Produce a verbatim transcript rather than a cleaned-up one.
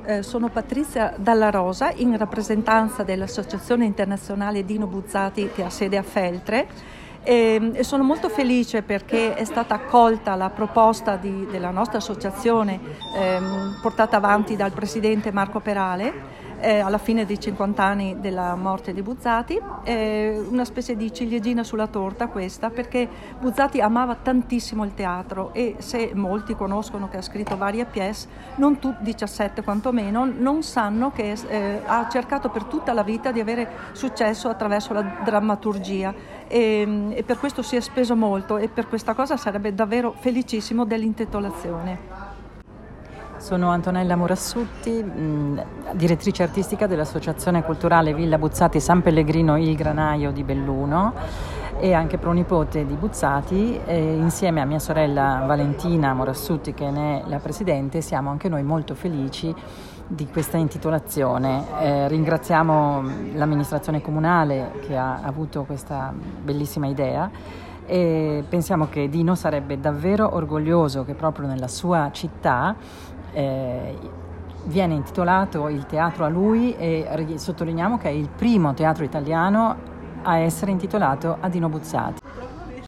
Eh, sono Patrizia Dalla Rosa in rappresentanza dell'Associazione Internazionale Dino Buzzati che ha sede a Feltre e, e sono molto felice perché è stata accolta la proposta di, della nostra associazione ehm, portata avanti dal presidente Marco Perale eh, alla fine dei cinquanta anni della morte di Buzzati, eh, una specie di ciliegina sulla torta questa, perché Buzzati amava tantissimo il teatro e se molti conoscono che ha scritto varie pièce, non tutti, diciassette quantomeno, non sanno che eh, ha cercato per tutta la vita di avere successo attraverso la drammaturgia e, e per questo si è speso molto e per questa cosa sarebbe davvero felicissimo dell'intitolazione. Sono Antonella Morassutti, mh, direttrice artistica dell'Associazione Culturale Villa Buzzati San Pellegrino Il Granaio di Belluno e anche pronipote di Buzzati, e insieme a mia sorella Valentina Morassutti, che ne è la presidente, siamo anche noi molto felici di questa intitolazione. Eh, ringraziamo l'amministrazione comunale che ha avuto questa bellissima idea e pensiamo che Dino sarebbe davvero orgoglioso che proprio nella sua città eh, viene intitolato il teatro a lui, e sottolineiamo che è il primo teatro italiano a essere intitolato a Dino Buzzati.